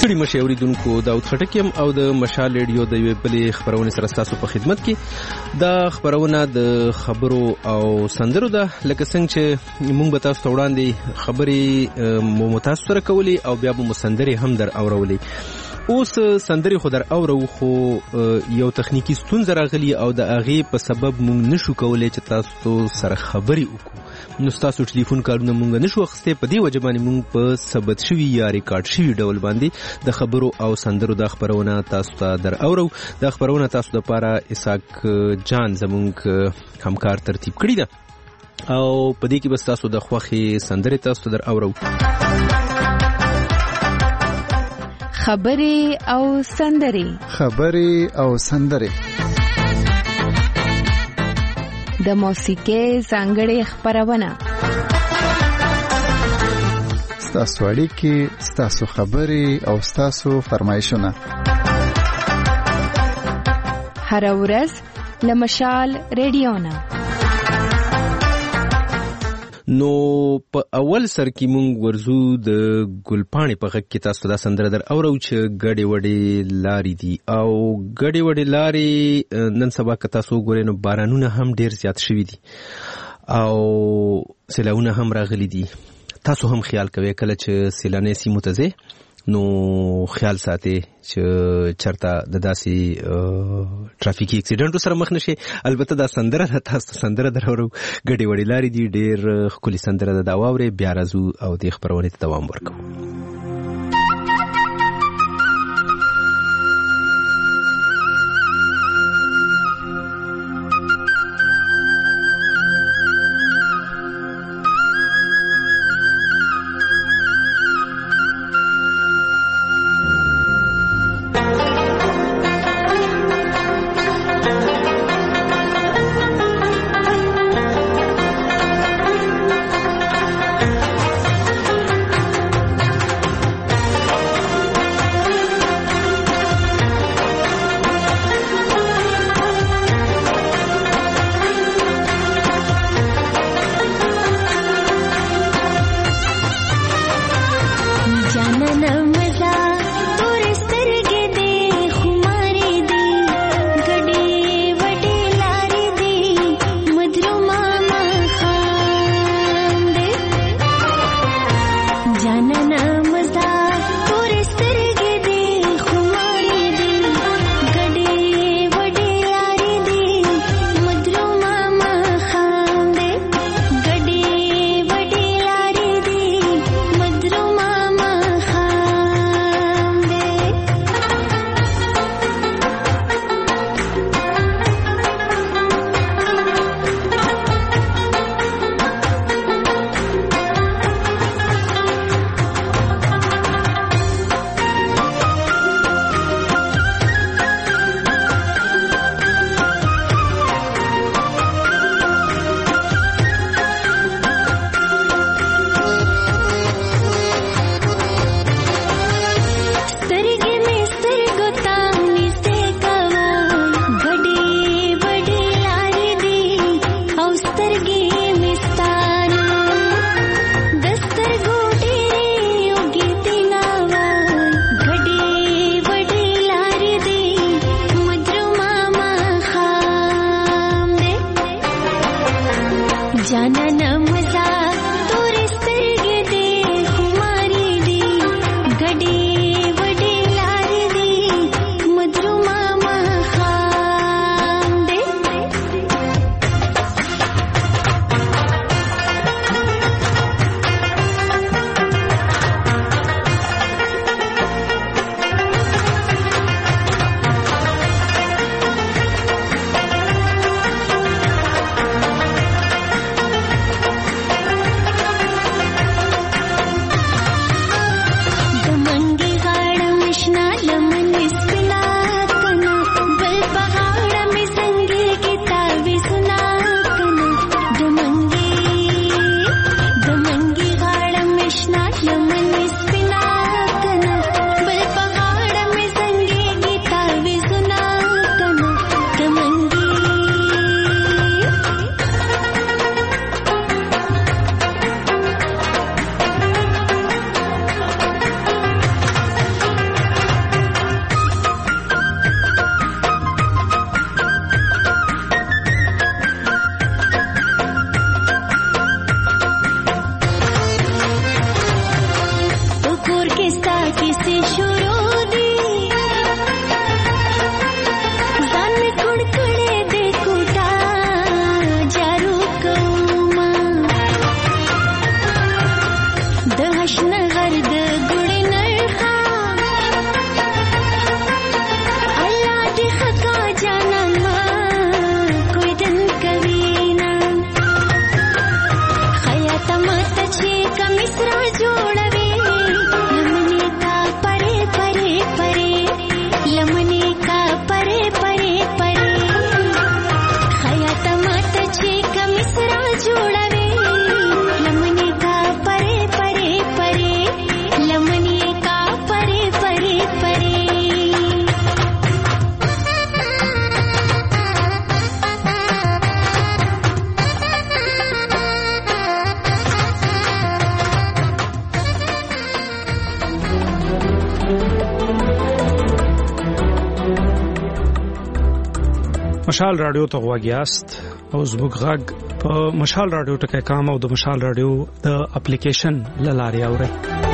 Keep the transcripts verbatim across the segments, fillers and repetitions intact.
ستړي مشه اوریدونکو داود خټکیم او د مشال ریډیو د یوې بلې خبرونه سره تاسو په خدمت کې. دا خبرونه د خبرو او سندرو ده، لکه څنګه چې موږ به تاسو ته وړاندې خبرې مو متاسو سره کولی او بیا به مو سندرې هم در اورولې. اوس سندرې خو در اورو خو یو تخنیکی ستونزه راغلی او د هغې په سبب موږ نشو کولی چې تاسو سره خبرې وکړو. نو ستاسو ټلیفون کارونه مونږ نشو اخیستی، په دې وجه باندې مونږ په ثبت شوي یا ریکارډ شوي ډول باندې د خبرو او سندرو دا خبرونه تاسو ته در اورو. دا خبرونه تاسو دپاره اسحاق جان زمونږ همکار ترتیب کړي ده او په دې کې بس تاسو د خوښې سندرې تاسو ته در اورو. خبرې او سندرې خبرې او سندرې د موسیقۍ ځانګړې خبرونه، ستاسو اړیکې، ستاسو خبرې او ستاسو فرمایشونه هره ورځ له مشال ریډیو نه. نو په اول سر کې مونږ ورزو د ګلپاڼې په غږ کې تاسو دا سندره در اورو چې ګډې وډې لارې دي او ګډې وډې لارې نن سبا که تاسو وګورئ نو بارانونه هم ډېر زیات شوي دي او سیلاونه هم راغلي دي. تاسو هم خیال کوئ کله چې سیلاني سیمو ته ځئ نو خیال ساتئ چې چرته د داسې ټرافیکي اکسیډنټو سره مخ نشئ. البته دا سندره ده، تاسو سندره در اورو، ګډې وډې لارې دي، ډېر ښکلې سندره ده. دا واورئ، بیا راځو او دې خپرونې ته دوام ورکوو. مشال رادیو ته غواګیاست او زموږ غږ په مشال رادیو ټکی کام او د مشال رادیو د اپلیکیشن لاري اوري.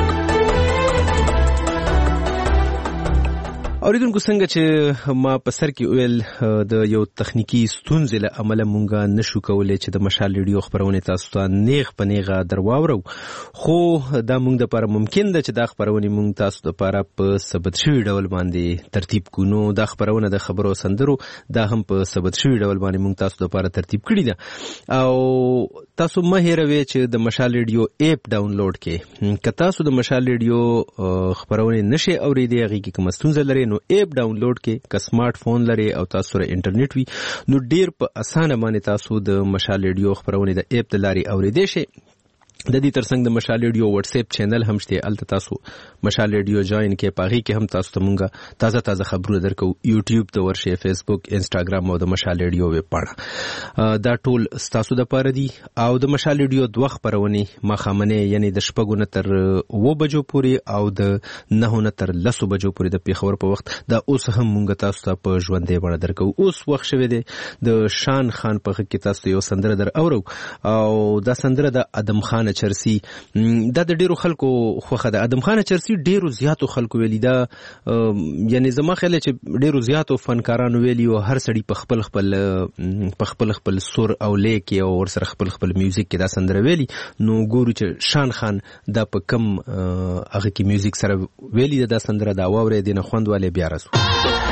اوریدونکو څنګه چې ما په سر کې ویل د یو تخنیکی ستونزې له امله مونږه نشو کولای چې د مشال ریډیو خبرونه تاسو ته نیغ په نیغه درواورو، خو دا مونږ د لپاره ممکن ده چې دا خبرونه مونږ تاسو ته لپاره په ثبت شوی ډول باندې ترتیب کونو. دا خبرونه د خبرو سندرو دا هم په ثبت شوی ډول باندې مونږ تاسو ته لپاره ترتیب کړی ده او تاسو مه هېروئ چې د مشال ریډیو اپ ډاونلوډ کړئ. که تاسو د مشال ریډیو خبرونه نشئ اوریدئ، هغې کې کومه ستونزه لرئ نو اپ ډاونلوډ کې، که سمارټ فون لري او تاسو سره انټرنیټ وي نو ډیر په اسانه باندې تاسو د مشال ریډیو خبرونه د اپ د لاري اوریدئ شئ. د دې ترڅنګ د مشال ریډیو واتس اپ چینل هم شته، الته تاسو مشال ریډیو جوائن کې، پاغي کې هم تاسو ته مونږه تازه تازه خبرونه درکو. یوټیوب ته ورشئ، فیسبوک، انستګرام او د مشال ریډیو ویب پاڼه دا ټول تاسو د پاره دي. او د مشال ریډیو دوه خبرونه مخامنه یعنی د شپږو نه تر و بجو پورې او د نه نه تر لسو بجو پورې د پیښور په وخت دا اوس هم مونږ تاسو ته په ژوندې بڼه درکو. اوس وخت شوه دی د شان خان په کې تاسو یو سندره در اورو او دا سندره د ادم خان چرسی. دا د ډیرو خلکو خوخه ده. ادم خان چرسی ډیرو زیاتو خلکو ویلی دا، یعنی زما خیال چې ډیرو زیاتو فنکارانو ویلی او هر سړی په خپل خپل په خپل خپل سور او لیک او ور سره خپل خپل میوزیک کې دا سندره ویلی. نو ګورو چې شان خان دا په کم هغه کې میوزیک سره ویلی دا سندره دا واورې دینه خوندواله بیا راسو.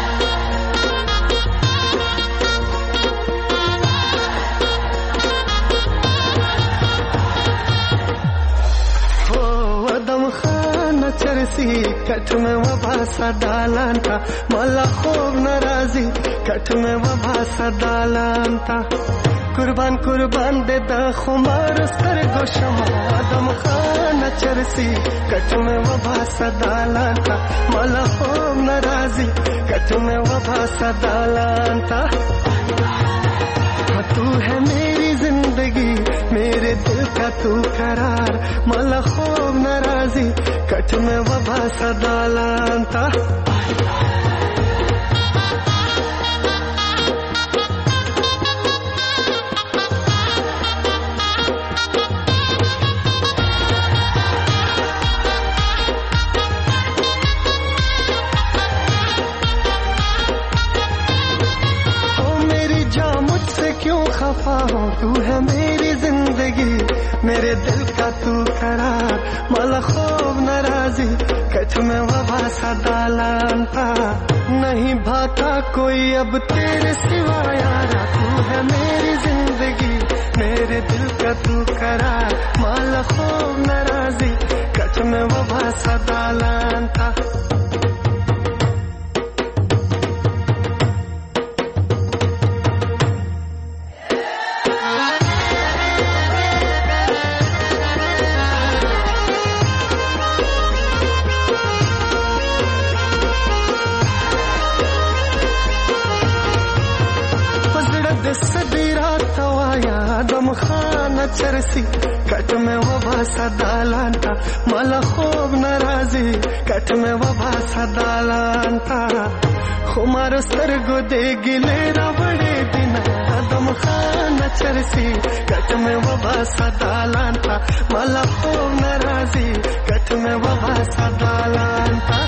चरसी कट में वबा सदालान था मला खूब नाराजी कट में वबा सदालान था कुर्बान कुर्बान दे दा खुमार सर गोशम आदम खान चरसी कट में वबा सदालान था मला खूब नाराजी कट में वबा सदालान था. तू है मेरी जिंदगी मेरे दिल का तू करार मला खूब नाराजी कट में वबा सदालान था. क्यों खफा हो तू है मेरी जिंदगी मेरे दिल का तू करार मला खूब नाराजी कट में वबा सदालान था. नहीं भाता कोई अब तेरे सिवा यारा तू है मेरी जिंदगी मेरे दिल का तू करार मला खूब नाराजी कट में वबा सदालान था. चरसी कट में वबा सदालान था मला खूब नाराजी कट में वबा सदालान था. खुमारो सरगो दे गिले बड़े दिन आदम खान चरसी कट में वबा सदालान था मला खूब नाराजी कट में वबा सदालान था.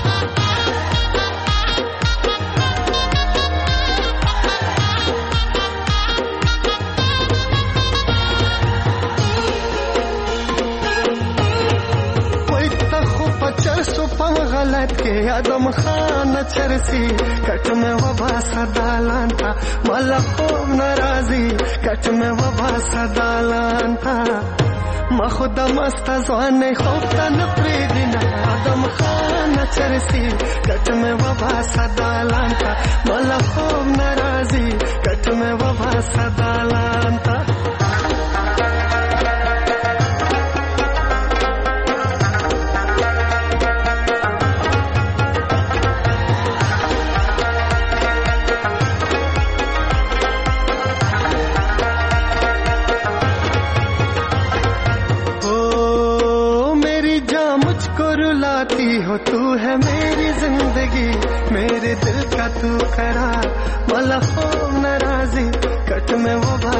चरसो पम गलत के आदम खान चरसी कट में वबा सदालान था मला खूब नाराजी कट में वबा सदालान था. मखुदा मस्त ज़वाने खोफ्ता न प्रेदिना आदम खान चरसी कट में वबा सदालान था मला खूब नाराजी कट में वबा सदालान था. हो तू है मेरी जिंदगी मेरे दिल का तू करार मला खूब नाराजी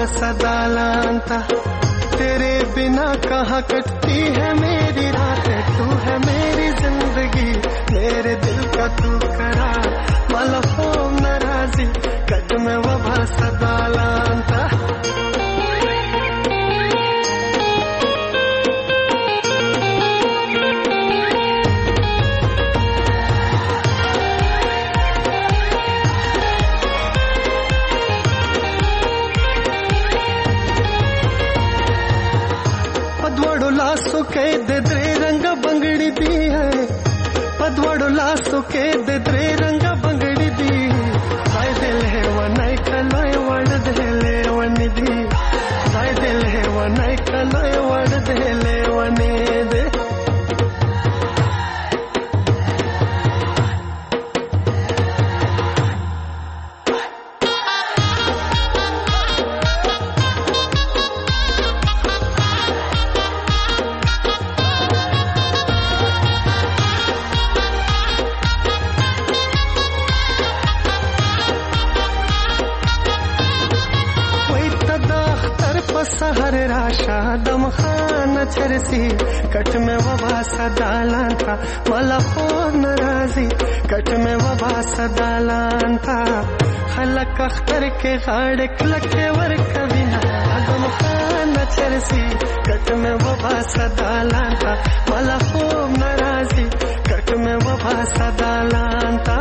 सदालांता तेरे बिना कहाँ कटती है मेरी रातें तू है मेरी जिंदगी मेरे दिल का तू करार मला हो नाराजी कट में वबा सदालांता के दे रंग बंगड़ी दी है पदवड़ो लासो के दे रंग बंगड़ी दी साय दिल है वनाई कलोय वड़ देले वनिदी साय दिल है वनाई कलोय वड़ देले वने दे सहर राशा दम खाना चरसी कट में वबा सदालान था मला हो नाराजी कट में वबा सदालान था खलक अख्तर के गाड़े क्लके वर कविना दम खाना चरसी कट में वबा सदालान था मला हो नाराजी कट में वबा सदालान था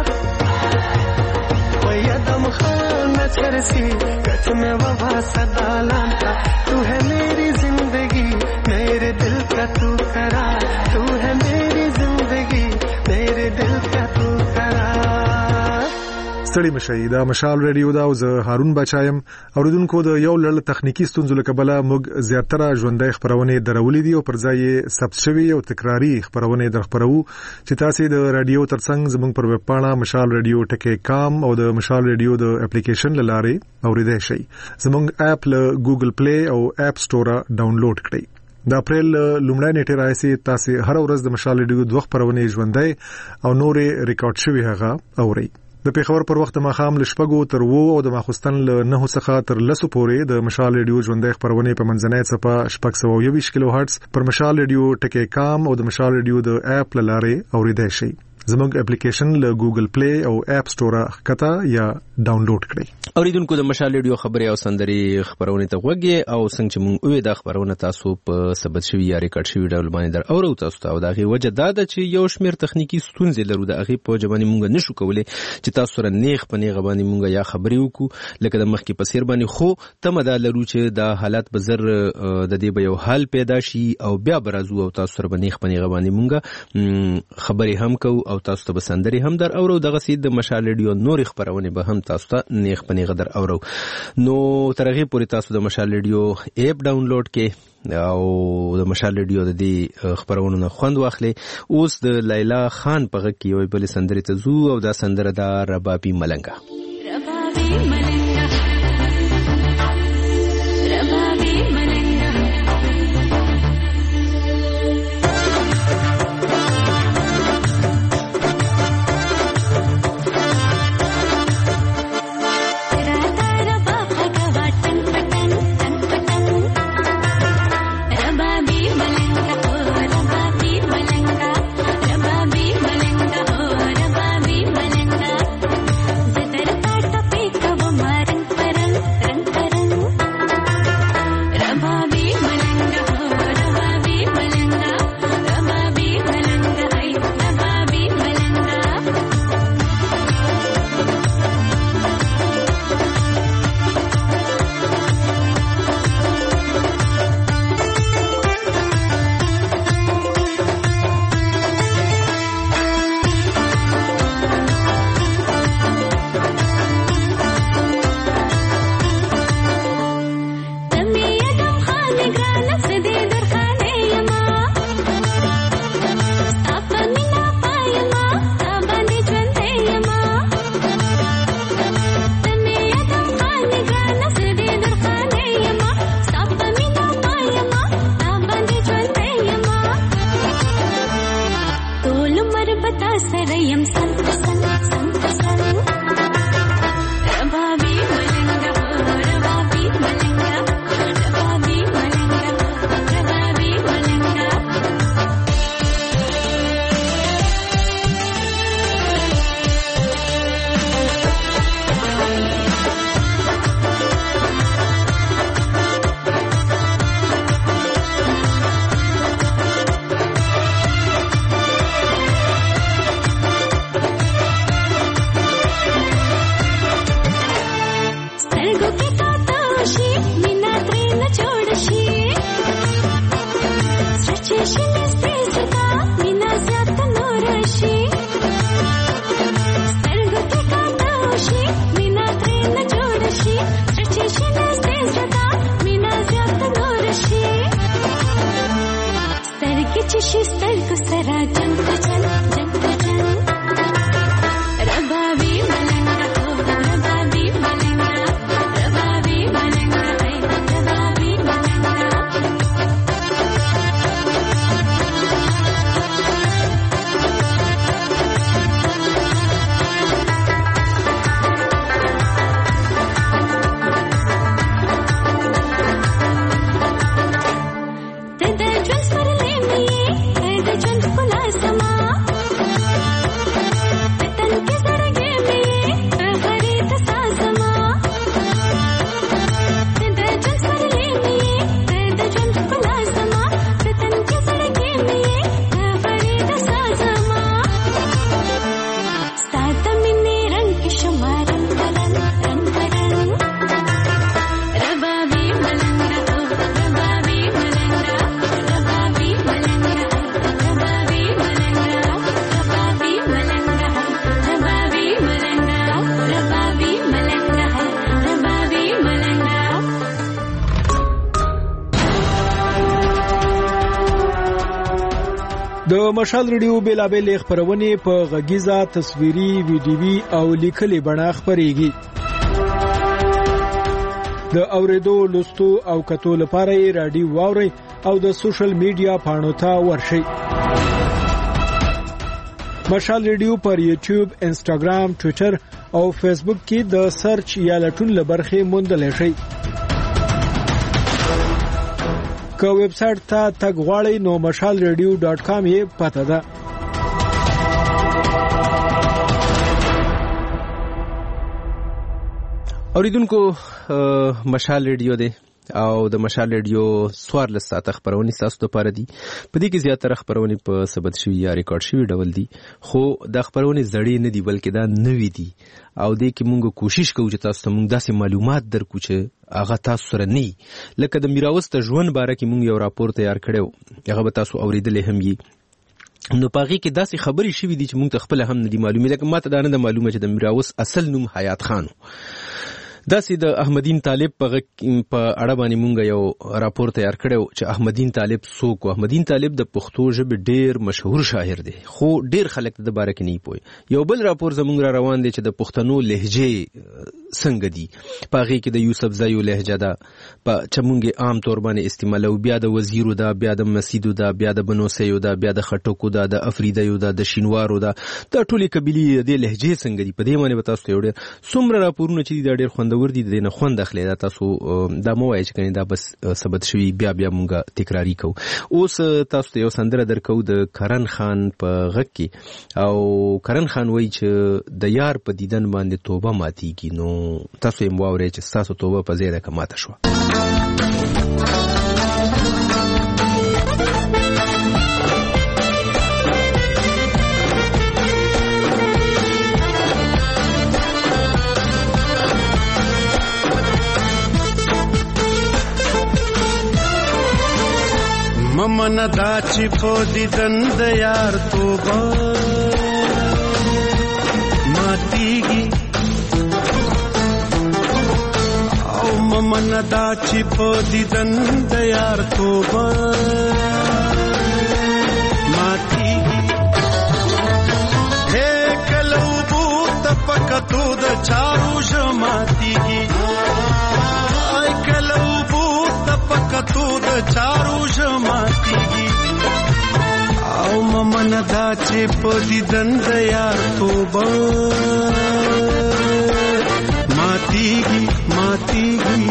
दम खाना चरसी कच में वबा सदालान था तू है मेरी जिंदगी मेरे दिल का तू करार तू है मेरी जिंदगी मेरे दिल का तू करार ستړي مشي دا مشال ریډیو دا او زه هارون بچایم اوریدونکو د یو لړ تخنیکی ستونزو له کبله موږ زیاتره ژوندۍ خبرونه درولې دي او پر ځای ثبت شوی او تکراری خبرونه درخبرو چې تاسو د رادیو ترڅنګ زموږ پر ویب پاڼه مشال ریډیو ټکی کام او د مشال ریډیو د اپلیکیشن لاره اوریدای شئ زموږ اپ له ګوګل پلی او اپ سٹور ډاونلوډ کړئ د اپریل لومړی نیټه راځي تاسو هر ورځ د مشال ریډیو دوه خبرونه ژوندۍ او نورې ریکارډ شوی هغه اورئ د پیښور پر وخت ماخام لشپګو تر وو او د ماخستن له نه څخه تر لسو پورې د مشال ریډیو ژوندۍ خبرونه په منځنۍ صفه شپږ سوه یوویشت کیلو هرتز پر مشال ریډیو ټکی کام او د مشال ریډیو د اپ لاره اوریدای شئ زموږ اپلیکیشن له ګوګل پلی او اپ سٹور ښکته یا ډاونلوډ کړئ اوریدونکو د مشال ریډیو خبري او سندري خبرونه ته وګورئ او څنګه چې موږ وې دا خبرونه تاسو په ثبت شوی یا ریکارډ شوی ډول باندې در اورو تاسو ته او دا غي وجه دا ده چې یو شمیر تخنیکی ستونزې لرو د هغه په جوانی موږ نشو کولای چې تاسو سره نیغ په نیغ باندې موږ یا خبري وکړو لکه د مخکې په سیر باندې خو تمه دا لرو چې دا حالت به زر د دې به یو حل پیدا شي او بیا برازو او تاسو سره نیغ په نیغ باندې موږ خبري هم کو او تاسو ته سندري هم در اورو دغه سید د مشال ریډیو نور خبرونه به هم تاسو ته نیغ په نیغ در اورو نو ترغه پوری تاسو د مشال ریډیو اپ ډاونلوډ کې او د مشال ریډیو د دې خبرونو نه خوند واخلي اوس د لیلا خان په غږ کې یو بل سندري ته زو او دا سندره د ربابي ملنګا ربابي ملنګا ربابي ملنګا Better شي سترګو سره جنګ چل جنګ چل ربابي ملنګ ربابي ملنګ ربابي ملنګ ربابي ملنګ د مشال ریډیو بیلابل خبرونه په غږیزه تصویري ویډیوي او لیکلي بڼه خبريږي. د اوریدو لوستو او کتو لپاره یې رادیو واوري او د سوشل میډیا پاڼو ته ورشئ. مشال ریډیو پر یوټیوب، انسټاګرام، ټوئیټر او فیسبوک کې د سرچ یا لټون لبرخه موندل شي. که ویب سټ ته تګ غواړئ نو مشال ریډیو ډاټ کام یې پته ده. اوریدونکو مشال ریډیو دی او د مشال ریډیو سوار لساته خبرونه تاسو ته پاره دي. په دې کې زیاتره خبرونه په ثبت شوی یا ریکارډ شوی ډول دي، خو د خبرونه زړې نه دي بلکې دا نوې دي او دې کې موږ کوشش کوو چې تاسو ته موږ داسې معلومات درکو چې هغه تاسو سره نه لکه د میراوس ته ژوند باره کې موږ یو راپور تیار کړو، هغه به تاسو اوریدلې هم یي. نو پاغي کې داسې خبرې شوې دي چې موږ ته خپل هم نه دي معلومه، لکه ماته دا نه معلومه چې د میراوس اصل نوم حیات خان داسې د احمدین طالب په اړه باندې مونږ یو راپور تیار کړو چې احمدین طالب څوک و. احمدین طالب د پښتو ژبې ډیر مشهور شاعر دی، خو ډیر خلک د باره کې نه پوي. یو بل راپور زمونږ را روان دی چې د پښتنو لهجه څنګه دي، پاغي کې د یوسف زایو لهجه ده په چمونګه عام تور باندې استعمالو، بیا د وزیرو ده، بیا د مسیدو ده، بیا د بنوسیو ده، بیا د خټکو ده، د افریدیو ده، د شینوارو ده، د ټولي قبيله د لهجه څنګه دي. په دې باندې تاسو ته وړي څومره راپورونه چې دا ډیر خوندور دي، د نه خوند اخلي. دا تاسو دا مو وایي چې کني دا بس ثبت شوی بیا بیا مونږه تکراری کوو. اوس تاسو ته یو سندره درکو د کرن خان په غږ کې، او کرن خان وایي چې د یار په دیدن باندې توبه ماتيږي. نو تاسو یې مواوري چې تاسو توبه په زیاده کماته شو. ممن دا چې په دیدن د یار توبه ماتيږي، او ممن دا چې په دیدن د یار توبه ماتيږي. هې کلو بو تپکتو د چارو ژماتيږي، ay کلو بو تپکتو د چارو ژماتيږي، او ممن دا چې په دیدن د یار توبه ماتيږي ماتيږي.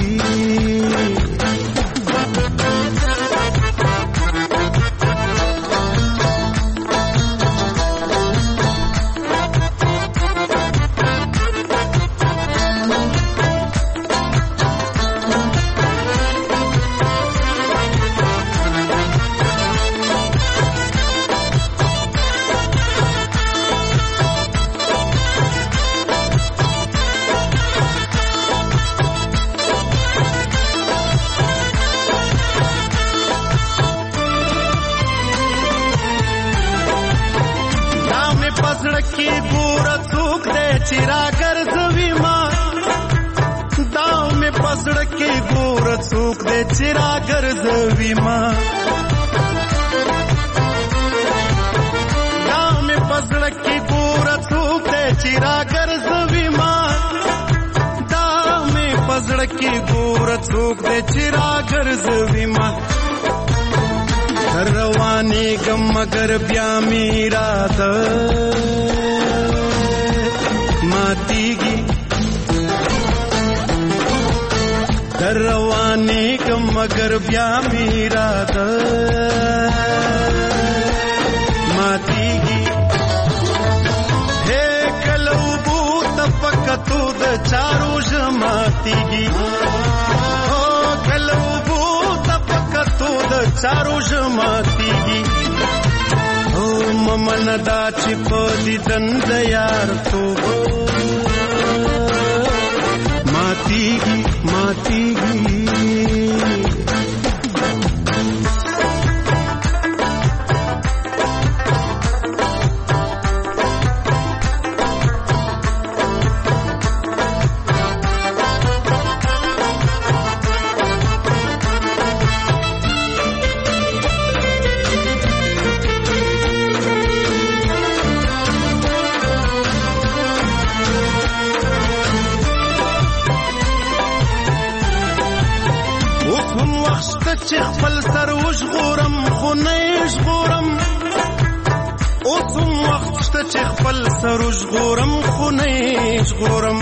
کې ګور څوک دې چې را ګرځوي ما داو مې پسړ کې ګور څوک دې چې را ګرځوي ما चिरा ګرځوي ما دا مې پزړه کې ګور څوک دې चिरा ګرځوي ما رواني ګم مگر بیا میرا د ماتيږي رواني ګم مگر بیا میرا د ماتيږي هي کلو بو تفکتو د چارو جماتيږي او کلو بو تفکتو د چارو جماتيږي او ممن دا چې په دې دند یار تو ماتيږي ماتيږي چې خپل سر وژغورم خو نه ژغورم اوسم وخت شته چې خپل سر وژغورم خو نه ژغورم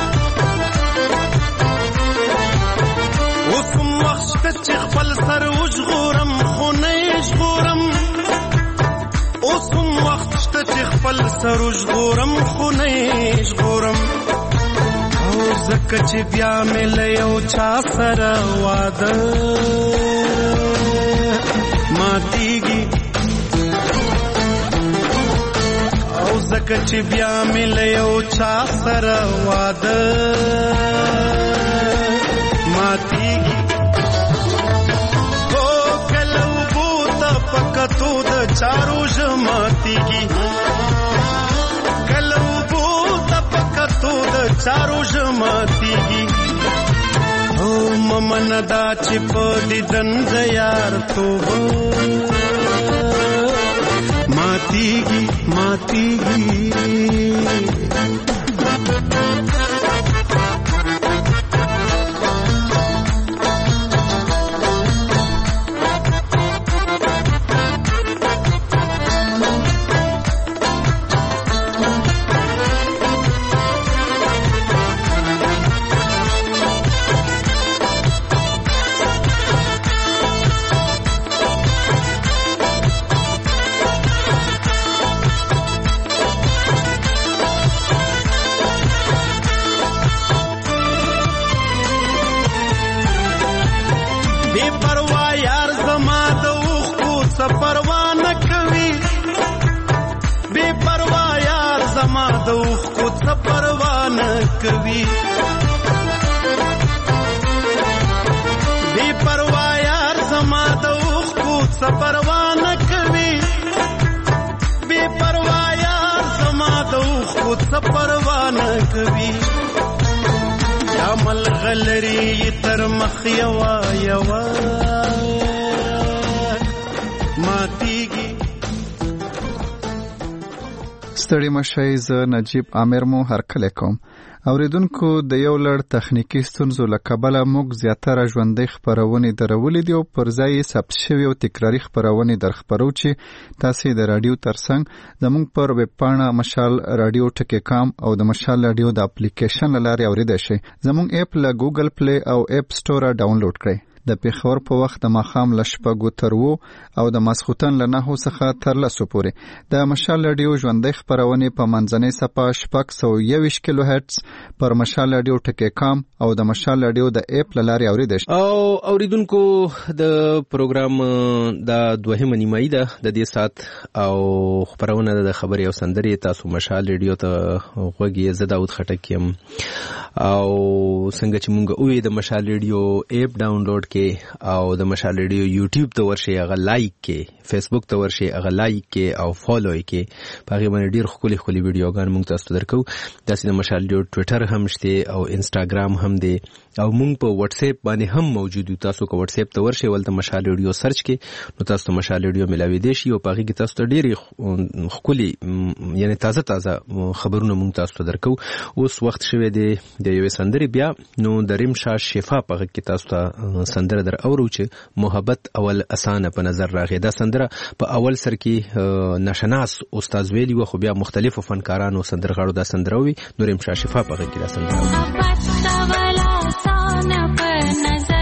اوسم وخت شته چې خپل سر وژغورم خو نه ژغورم اوسم وخت شته چې خپل سر وژغورم خو نه ژغورم زکه چې بیا مې له یو چا سره واده ماتيږي او زکه چې بیا مې له یو چا سره واده ماتيږي او کله وبو ته پکتو د چارو ژماتيږي چارو جماتيږي او ممن دا چې په دې دند یار تو ماتيږي ماتيږي کوي بے پروا یار زما د اوخ کو سفروانه کوي بے پروا یار زما د اوخ کو سفروانه کوي عمل غلري تر مخ یوا یوا ماتيږي ستړي مشي ز نجیب عامر مو هرکله کوم اوریدونکو د یو لړ تخنیکی ستونزو له کبله موږ زیاتره ژوندۍ خپرونې درولې دي او پر ځای یې ثبت شوي او تکراري خپرونې درخپرو چې تاسې د راډیو ترڅنګ زموږ پر ویب پاڼه مشال راډیو ټکی کام او د مشال راډیو د اپلیکیشن له لارې اوریدای شئ. زموږ اپ له ګوګل پلی او اپ سټوره ډاونلوډ کړئ. د پیښور په وخت د ماښام له شپږو تر اوو او د ماسخوتن له نهو څخه تر لسو پورې د مشال راډیو ژوندۍ خپرونې په منځنۍ څپه شپږ سوه یوویشت کیلو هرتز پر مشال راډیو ټکی کام او د مشال راډیو د اپ له لارې اوریدای شئ. او اوریدونکو د پروګرام د دوهمه نیمایي ده د دې سات او خپرونه د خبرې او سندرې تاسو مشال راډیو ته غوږی زه داود خټک یم او څنګه چې مونږ اوې د مشال راډیو اپ ډاونلوډ کې او د مشال ریډیو یوټیوب ته ورشي هغه لایک کې، فیسبوک ته ورشي هغه لایک کې او فالو کې. په هغه باندې ډیر خولي خولي ویډیوګان موږ تاسو ته درکو. داسې د مشال ریډیو ټوئیټر هم شته او انستګرام هم دی او موږ په واتس اپ باندې هم موجود یو. تاسو کو واتس اپ ته ورشي ولته مشال ریډیو سرچ کې نو تاسو ته مشال ریډیو ملاوي دي شي او په هغه کې تاسو ته ډیر خولي یعنی تازه تازه خبرونه موږ تاسو ته درکو. اوس وخت شوه دی د یو سندري بیا نو دریم شاه شفا په هغه کې تاسو ته سندره در اورو چې محبت اول اسانه په نظر راغی. دا سندره په اول سر کې نشناس استاد ویلی و خو بیا مختلفو فنکارانو سندرغاړو دا سندره وی. دریم شاه شفا په هغه کې دا سندره محبت اول اسانه په نظر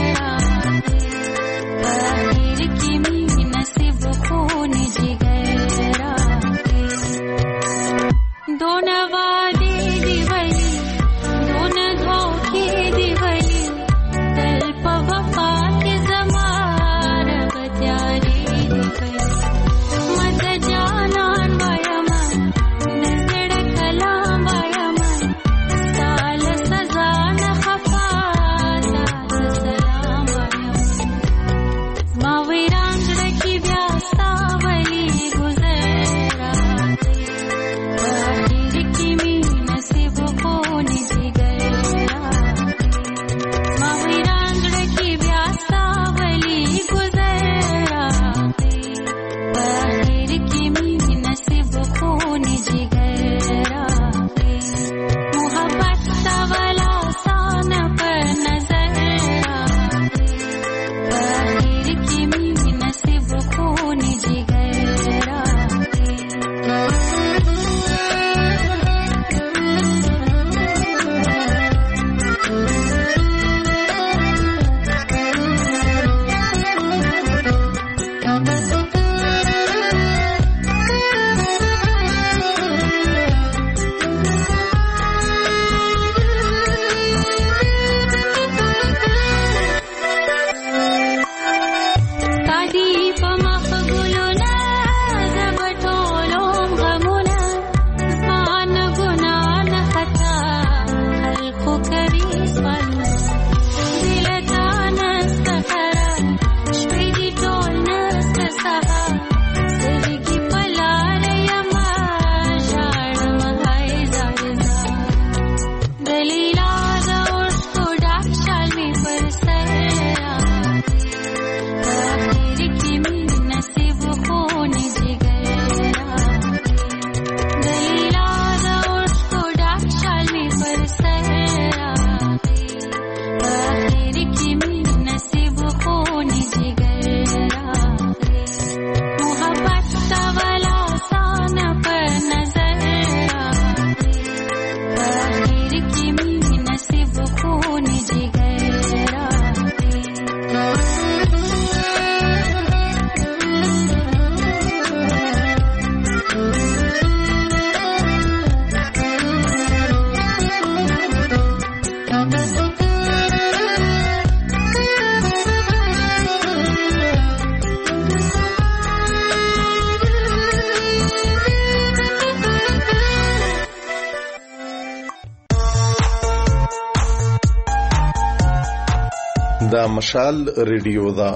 دا مشال ریډیو دا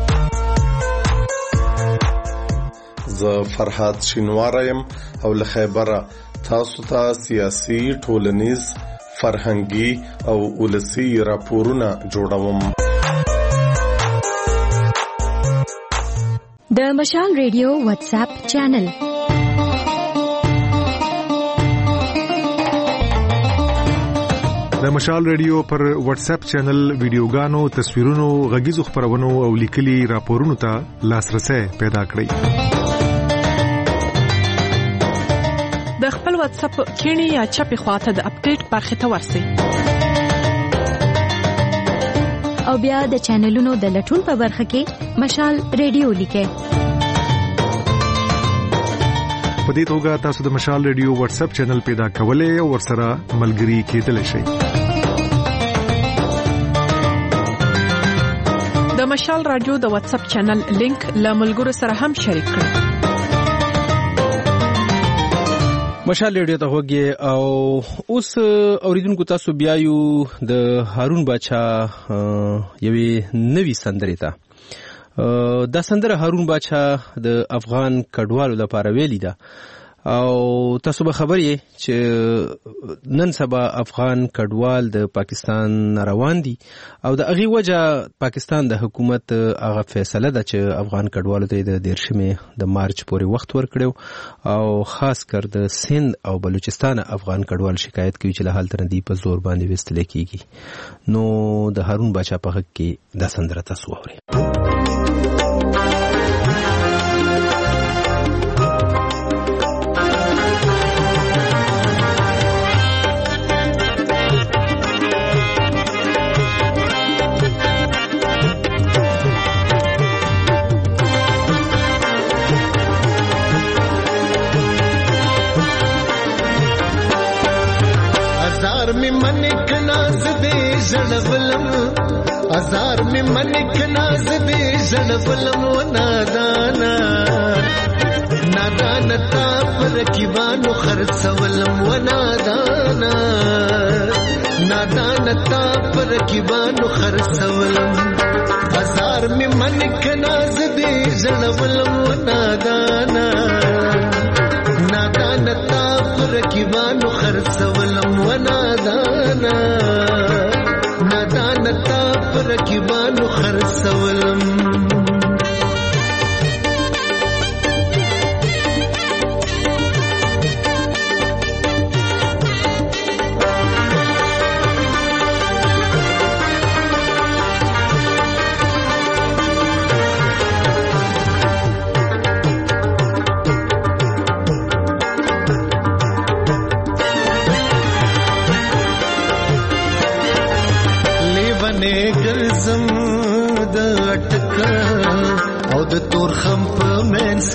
ز فرحات شینوارم او له خیبره تاسو ته سیاسي ټولنیز فرهنګي او ولسی راپورونه جوړوم. د مشال ریډیو واتس اپ چینل د مشال ریډیو پر واتس اپ چینل ویډیوګانو، تصویرونو، غږیزو خبرونو او لیکلي راپورونو ته لاسرسي پیدا کړئ. د خپل واتس اپ کینی یا چپی خواته د اپډیټ برخه ته ورسئ او بیا د چینلونو د لټون په برخه کې مشال ریډیو لیکئ. په دې توګه تاسو د مشال ریډیو واتس اپ چینل پیدا کولای او ورسره ملګري کېدلی شئ. د مشال رادیو د واتس اپ چینل لینک له ملګرو سره هم شریک کړئ. مشال ریډیو ته وګورئ او اوس اوریدونکو تاسو بیا یو د هارون باچا یوې نوې سندرې ته دا سندره هارون باچا د افغان کډوالو لپاره ویلې ده او تاسو به خبر یې چې نن سبا افغان کډوال د پاکستان روان دي او د هغې وجه پاکستان د حکومت هغه فیصله ده چې افغان کډوالو ته د دیرشمې د مارچ پورې وخت ورکړو او خاص کر د سند او بلوچستان افغان کډوال شکایت کوي چې له حال تر دې په زور باندې وستل کیږي. نو د هارون باچا په حق کې دا سندره تاسو واورئ. ازار می منک ناز دې زړولم و نادانا نادانا تا پر کیوانو خرڅولم و نادانا نادانا تا پر کیوانو خرڅولم ازار می منک ناز دې زړولم و نادانا نادانا تا پر کیوانو خرڅولم و نادانا نادانتا پر رکیبانو خرڅولم تور خم په منس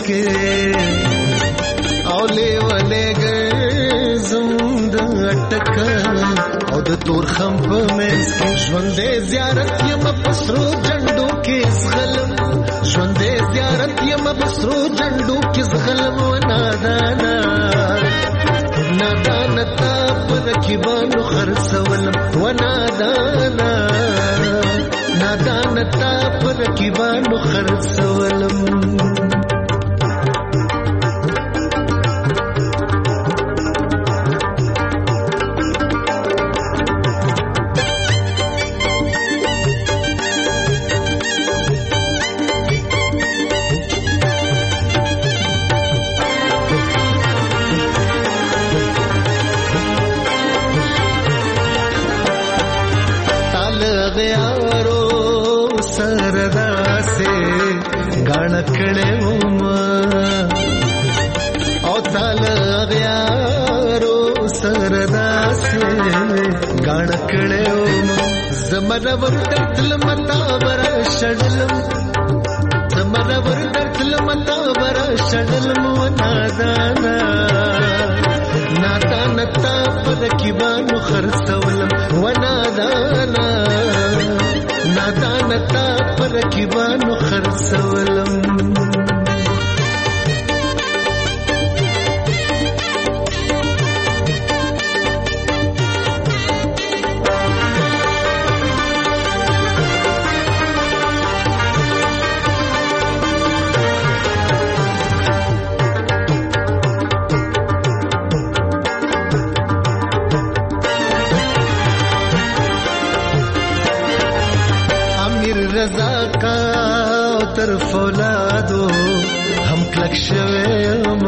کې او لیوانه ګرځم د اٹک او د تور خم په منس کې ژوندې زیارت یم پسرو جندو کې زغلم ژوندې زیارت یم پسرو جندو کې زغلم و نادانا نادانا تا پر کیوانو خرڅولم و نادانا نادانا تا پر کیوانو خرڅولم زمرور درتل متا برا شړلم زمرور درتل متا برا شړلم و نادانا نادانا تا پر کیوانو خرڅولم و نادانا نادانا تا پر کیوانو خرڅولم طرف اولادو هم کلک شویم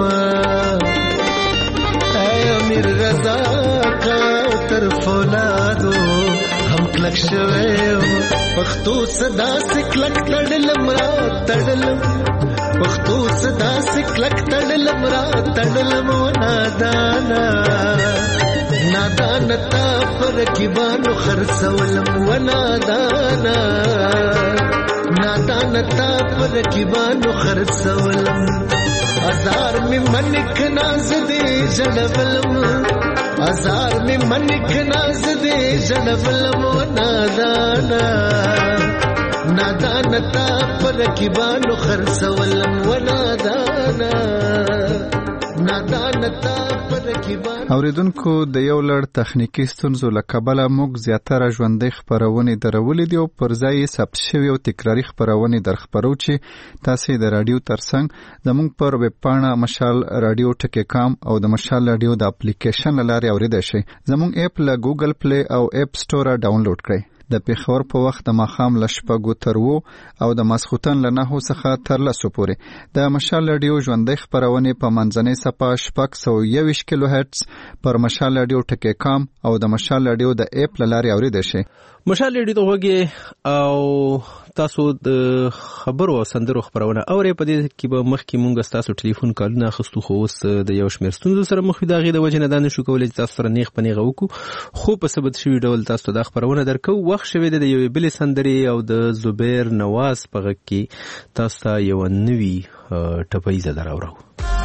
اے امیر رضا کا طرف اولادو هم کلک شویم پختو صدا سکلک تړلم را تړلم پختو صدا سکلک تړلم را تړلم و نادانا نادانا تا پر کیوانو خرڅولم و نادانا نادانا تا پر کیوانو خرڅولم ازار می منک ناز دې زړولم ازار می منک ناز دې زړولم و نادانا نادانا تا پر کیوانو خرڅولم و نادانا نادانتا پرکیبان اوریدونکو د یو لړ تخنیکی ستونزو له کبله موږ زیاتره ژوندۍ خپرونې درولې دي او پر ځای ثبت شوي او تکراري خپرونې در خپرو چې تاسې د راډیو ترڅنګ زموږ پر ویب پاڼه مشال راډیو ټکی کام او د مشال راډیو د اپلیکیشن له لارې اوریدای شئ. زموږ اپ له ګوګل پلی او اپ سټوره ډاونلوډ کړئ. د پیښور په وخت د ماښام له شپږو تر اوو او د ماسخوتن له نهو څخه تر لسو پورې د مشال راډیو ژوندۍ خپرونې په منځنۍ څپه شپږ سوه یوویشت کیلو هرټز پر مشال راډیو ټکی کام او د مشال راډیو د اپ له لارې اوریدای شئ. مشال راډیو ته وګورئ او تاسو د خبرو او سندرو خبرونه اورئ. په دې کې به مخکې مونږ تاسو ټلیفون کالونه اخیستو، خو اوس د یو شمېر ستونزو سره مخ یو. د هغې د وجې نه دا نشو کولی چې تاسو سره نیغ په نیغه وکړو، خو په ثبت شوي ډول تاسو ته دا خبرونه درکو. وخت شوی دی د یوې بلې سندرې او د زبیر نواز په غږ کې تاسو ته یوه نوي ټپیزه در اورو.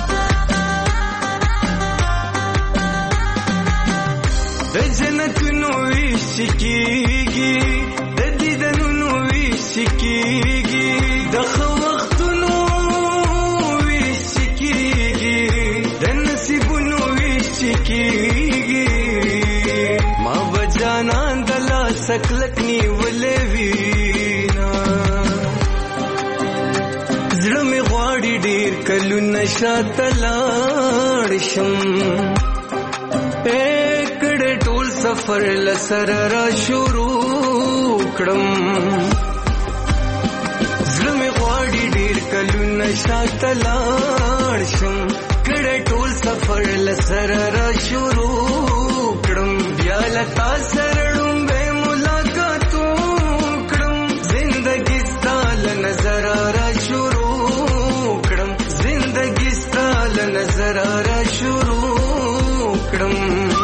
د جنتونو ویش کیږي، د دیدنونو ویش کیږي، د ښه وختونو ویش کیږي، د نصیبونو ویش کیږي. ما به جانان د لاسه کلک نیولې وینا، زړه مې غواړي ډېر کلونه شاته لاړ شم، سفر لسر را شروع کړم. زړه مې غواړي ډېر کلونه شاته لاړ شم، کړه ټول سفر لسر را شروع کړم. بیا له تا سره ړومبی ملاقات وکړم، زندګي ستا له نظره را شروع کړم، زندګي ستا له نظره را شروع کړم.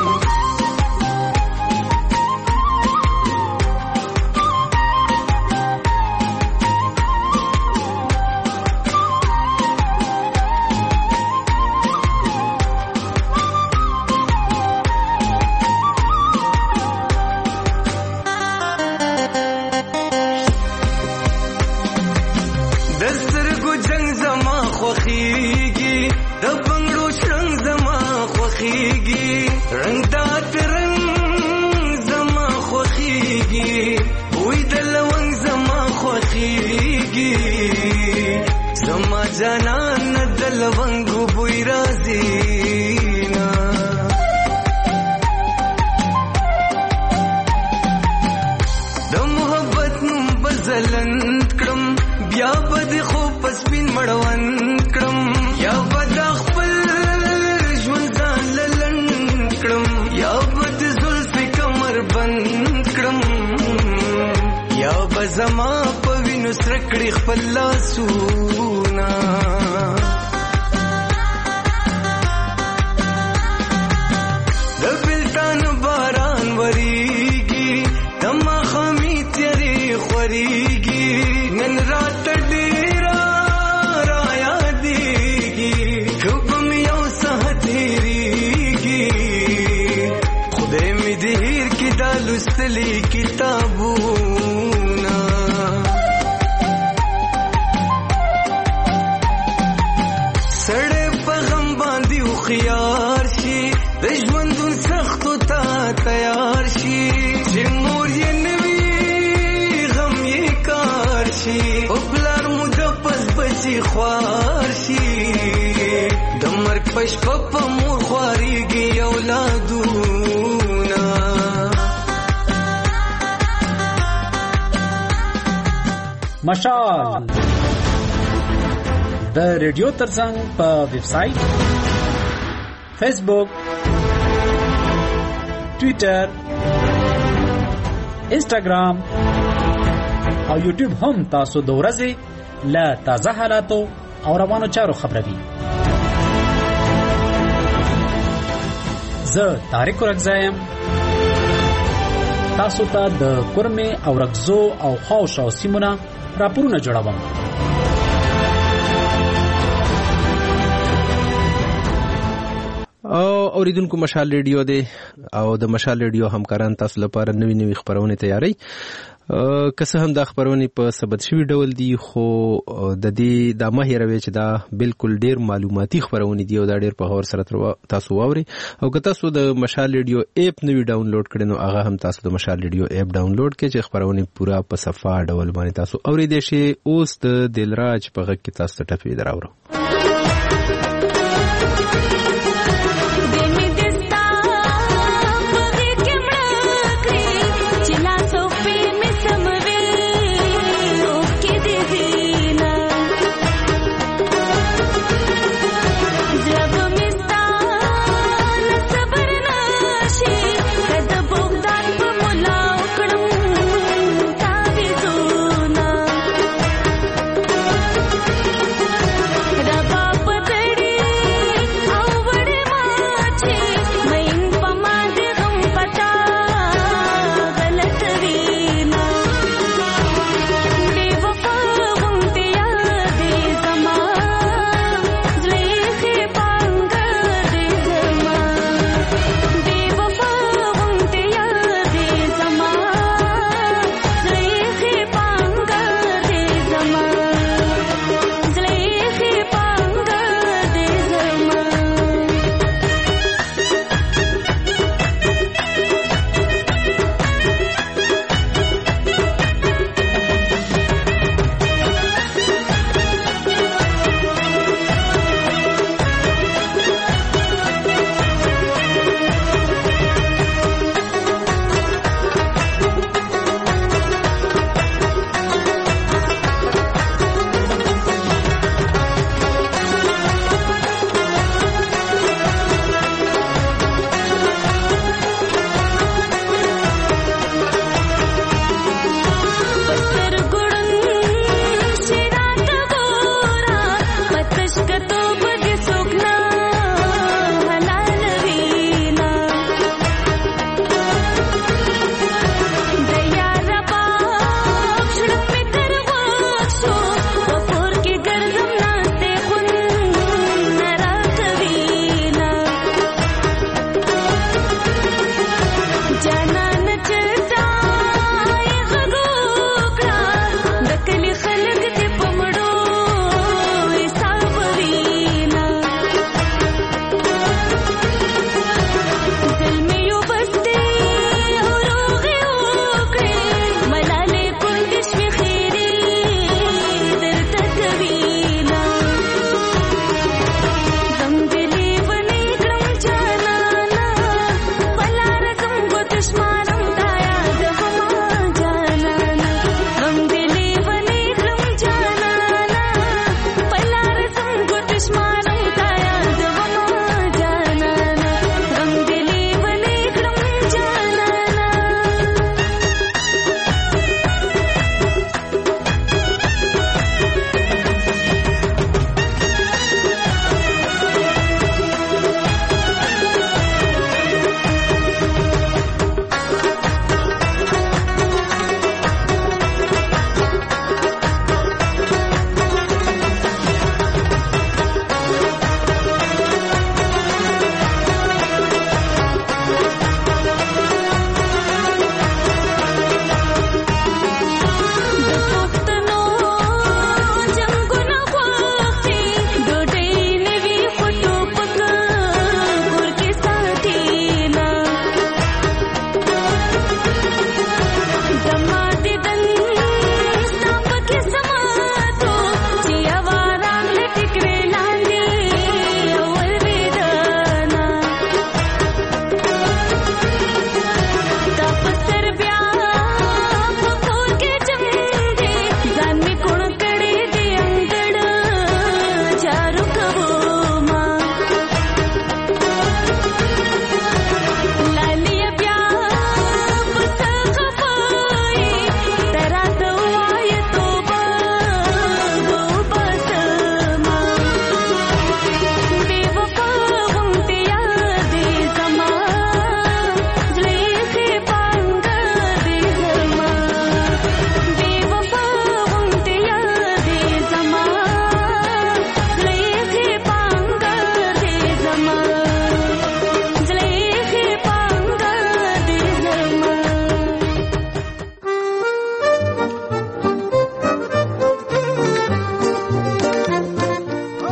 جانان د لونګو بوی راځي نا، د محبت نوم بزلند کړم، بیا به د خوب په سپین مړوند کړم، یا به د خپل ژوند ځان للند کړم، یا به د زلفې کمر بند کړم، یا به زما په وینو سره کړي خپل لاسونه. د بلتان باران وریږي، د ماښامي تیارې خورېږي، نن راته ډېره رایادېږي، که به مې یو ساعت هېرېږي، خدای مې دې هېر کړي دا لوستلي کتابونه. سړی په غم باندې هوښیار شي، د ژوندون سختو ته تیار شي، چې مور یې نه وي غم یې کار شي، او پلار مو د پس بچي خوار شي، د مرګ په شپه په مور خوارېږي اولادونه. مشال د ریډیو ترڅنګ په ویب سټ، فیسبوک، ټویټر، انسټاګرام او یوټیوب هم تاسو د ورځې له تازه حالاتو او روانو چارو خبروي. زه طارق ورکزایم، تاسو ته د کورمې او رکزو او خاوشاو سیمونه راپورونه جوړوم. او اوریدونکو مشال ریډیو دی او د مشال ریډیو همکاران تاسو لپاره نوې نوې خبرونه تیاری که څه هم دا خبرونه په ثبت شوی ډول دي خو د دې د ماهروي چې دا بالکل ډیر معلوماتي خبرونه دي او دا ډیر په هور سره تاسو واوري او که تاسو د مشال ریډیو اپ نوې ډاونلوډ کړئ نو هغه هم تاسو د مشال ریډیو اپ ډاونلوډ کړئ چې خبرونه پورا په صفه ډول باندې تاسو اوریدئ شي. اوس د دلراج په غږ کې تاسو ته ټپې دراوړو. Ba ba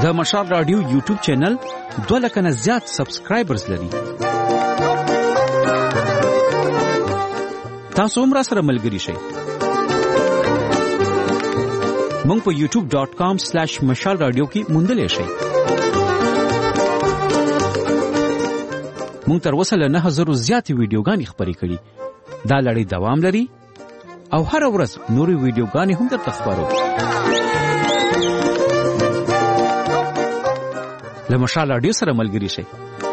د مشال رادیو یوټیوب چینل دوه لکه نه زیات سبسکرایبرز لري. تاسو هم را سره ملګري شئ. مونږ په یوټیوب ډاٹ کام سلیش مشال رادیو کې موندلی شئ. مونږ تر اوسه له نه هزرو زیاتې ویډیوګانې خپرې کړي. دا لړۍ دوام لري او هر ورځ نورې ویډیوګانې هم درته خپروو. له مشال رادیو سره ملګري شئ.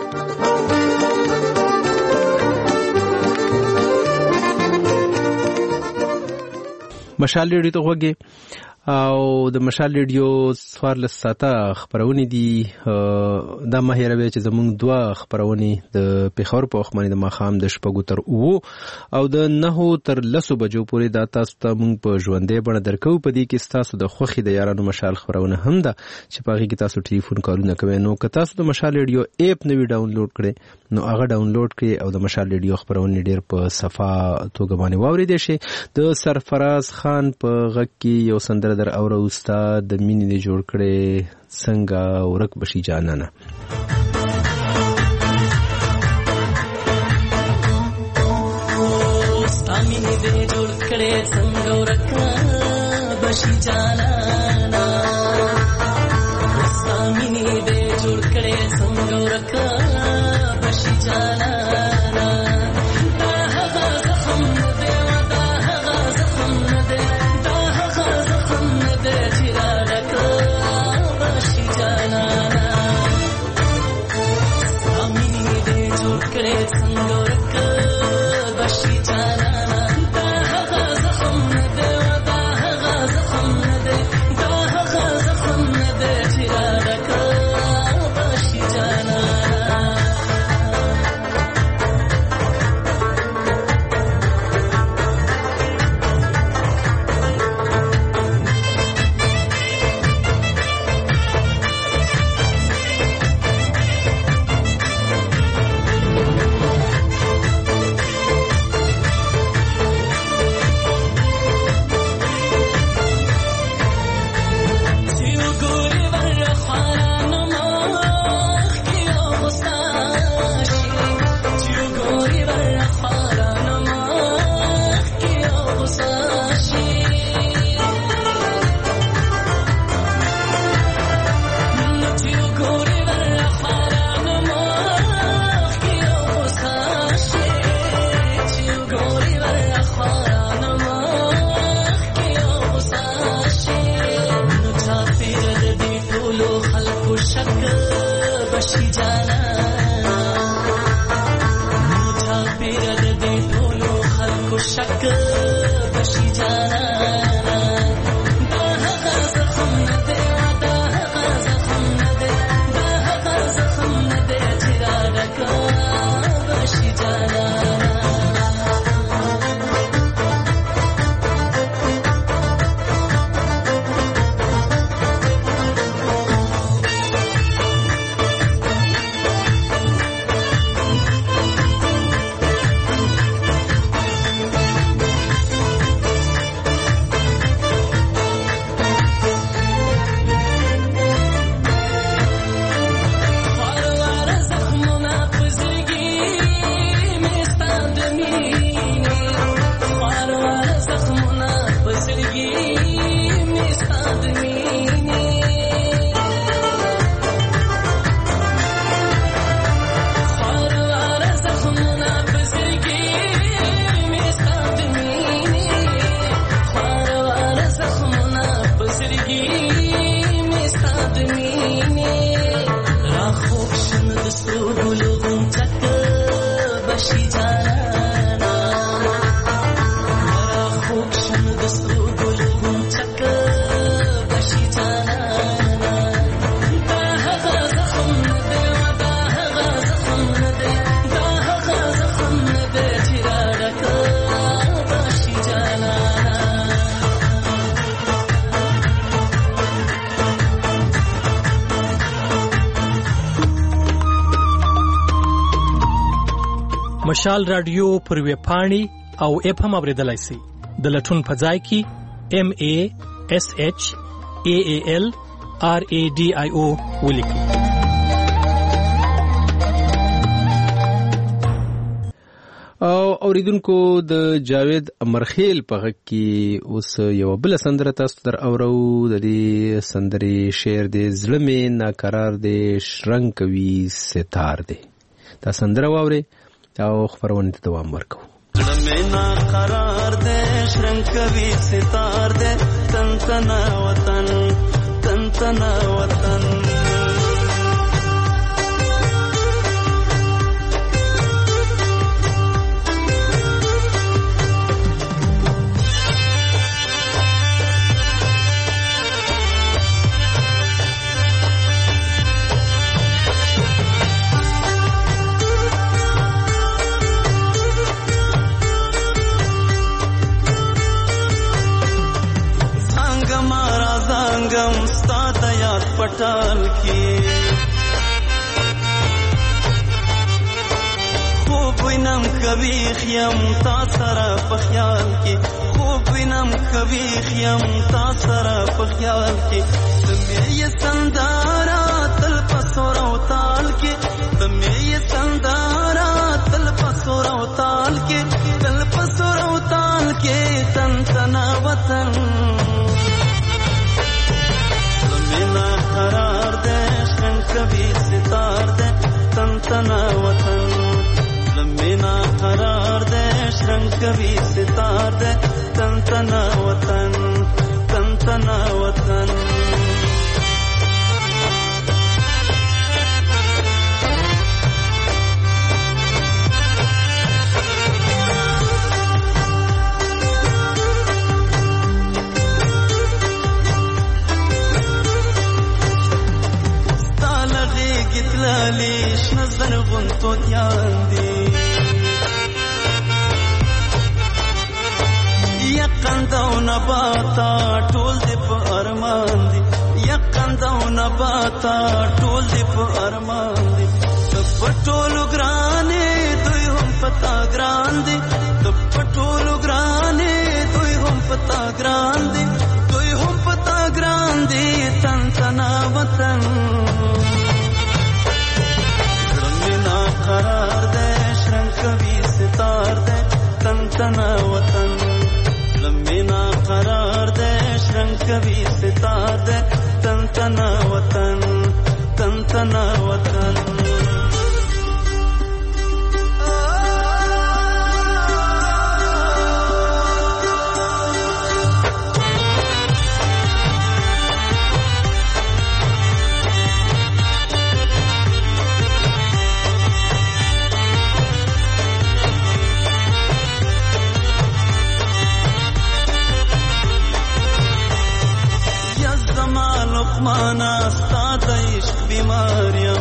مشال ریډیو ته غوږی او د مشال ریډیو څوارلس ساعته خپرونې دي. دا مه هېروئ چې زموږ دوه خپرونې د پېښور په وخت باندې د ماښام د شپږو تر اوو او د نهو تر لسو بجو پورې دا تاسو ته موږ په ژوندۍ بڼه درکوو. په دې کې ستاسو د خوښې د یارانو مشال خپرونه هم ده چې په هغې کې تاسو ټلیفون کارونه کوئ. نو که تاسو د مشال ریډیو ایپ نه وي ډاونلوډ کړئ نو هغه ډاونلوډ کړئ او د مشال ریډیو خپرونې ډېر په صفا توګه باندې واورېدی شئ. د سرفراز خان په غږ کې یو سندره در اوره استاد د مینې دې جوړ کړې څنګه ورک بشي جانانه. ستا مینې دې جوړ کړې څنګه ورک بشي جانانه. ستا مینې دې جوړ کړې څنګه ورک بشي جانانه. مشال رادیو پر ویب پاڼې او اپ هم اوریدلای شئ. د لټون په ځای کې ایم ای اس ایچ ای ای ال آر ای ډي آی او ولیکئ. او اوریدونکو د جاوید امرخیل په غږ کې اوس یو بل سندره تاسو تر اورو. د دې سندرې شعر د زړه مې ناقرار دی شرنګ کوي ستار دی. دا سندره واورئ او خپرونې ته دوام ورکوو. زړه مې ناقرار دی شرنګ کوي ستار دی تن تنا وطن تن تنا وطن गम स्ता याद पटाल की खूब विनम कभी खियम तासरा पख्याल की खूब विनम कभी खियम तासरा पख्याल की तुम्हें ये संदारा तल पसोरा ताल की तुम्हें ये संदारा तल पसोरा ताल के तल पसोरा ताल के तन तना वतन قرار دے شرنگ کبھی ستار دے تن تنا وطن لمینا قرار دے شرنگ کبھی ستار دے تن تنا وطن تن تنا وطن لیش نظر غنتو دیان دی یقن دو نباتا ټول دی په ارمان دی یقن دو نباتا ټول دی په ارمان دی تب ټولو ګرانې دوی هم پتا ګران دی تب ټولو ګرانې دوی هم پتا ګران دی دوی هم پتا ګران دی تن تنا وطن قرار دے شرنگ کبھی ستار دے تن تنا وطن لمینا قرار دے شرنگ کبھی ستار دے تن تنا وطن تن تنا وطن مانا استاد عشق بیماریم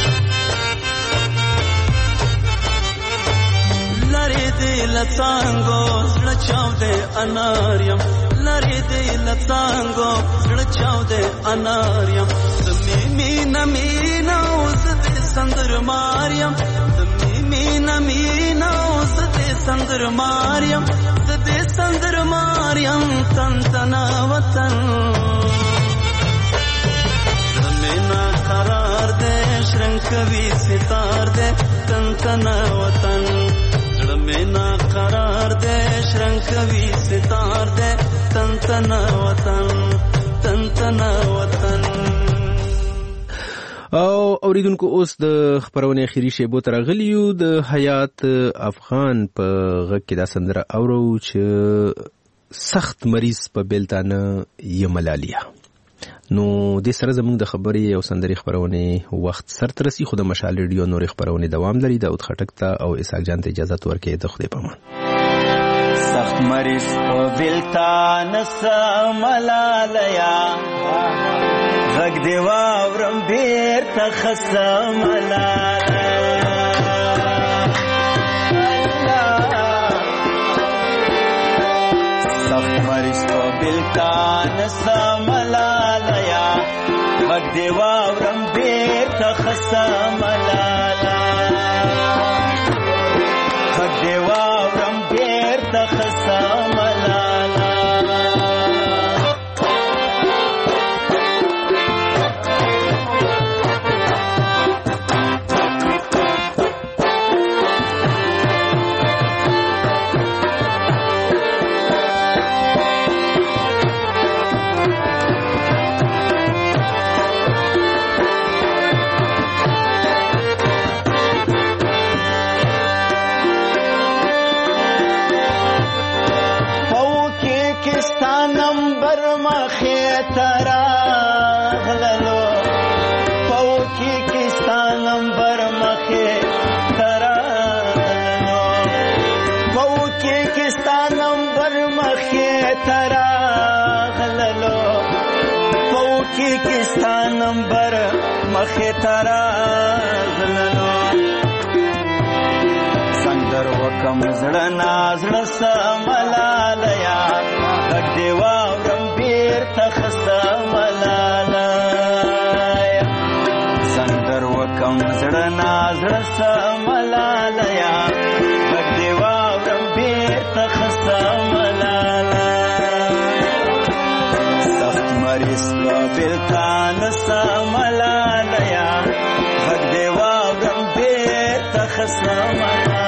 لری دی لڅانګو زړه چاو دے اناریم لری دی لڅانګو زړه چاو دے اناریم تمې مینا مینا اوس دې سندر ماریم تمې مینا مینا اوس دې سندر ماریم دې سندر ماریم تن تنا وطن قرار دے شرنگ کبھی ستار دے تن تنا وطن زڑمینا قرار دے شرنگ کبھی ستار دے تن تنا وطن تن تنا وطن. او اوریدونکو اوس د خبرونه اخیری شیبو تر غلیو د حیات افغان په غږ کې دا سندره اورو چې سخت مریض په بیلتانه یملالیا. نو د سره زموږ د خبرې او سندري خبرونه وخت سر ترسي خو د مشال ریډیو نور خبرونه دوام لري. داود خټک ته او اسحاق جان ته اجازه ورکړئ. د خدای په امان. سخت مریض په بلتان سملالیا غږ دی واورم بیر ته خسملالیا سخت مریض په بلتان سملالیا غږ دی واورم بیر ته خسملالیا غږ دی واورم بیر ته خسملالیا ترا غللو پوکی کستانم بر مخه ترا غللو پوکی کستانم بر مخه ترا غللو پوکی کستانم بر مخه ترا غللو سندر وکم زړه نازړه سملالیا غږ دی واورم بیرته ښه سملالیا سندر وکم زړه نازړه سملالیا غږ دی واورم بیرته ښه سملالیا سخت مریض به بېلتان سملالیا غږ دی واورم بیرته ښه سملالیا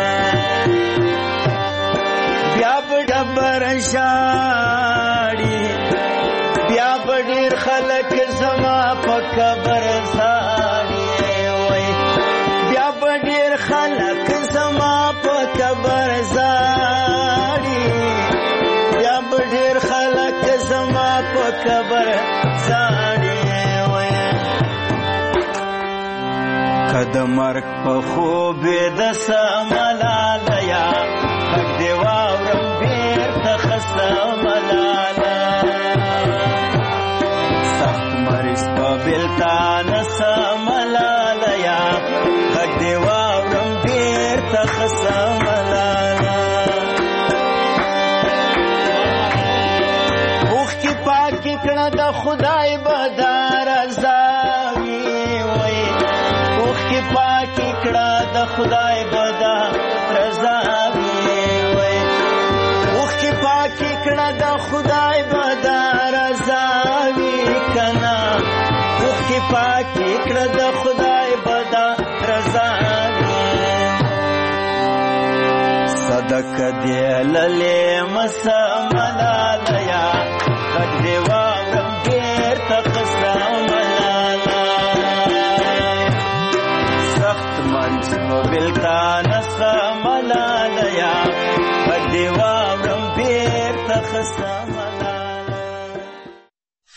برشاړي بیا بډیر خلک زما په قبر زاړي وای بیا بډیر خلک زما په قبر زاړي بیا بډیر خلک زما په قبر زاړي وای کده مرګ په خوب د سملالیا غږ دی واورم سملالا سخت مریض په بېلتان سملالیا غږ دی واورم بیرته ښه سملالا اوښکې پاکې کړه د خدای به دا رضا وي وایي اوښکې پاکې کړه د خدای به دا رضا وي پاکی کړه د خدای به دا رضا وي کنه اوښکې پاکی کړه د خدای به دا رضا وي صدقه دې للې مسملالیا غږ دې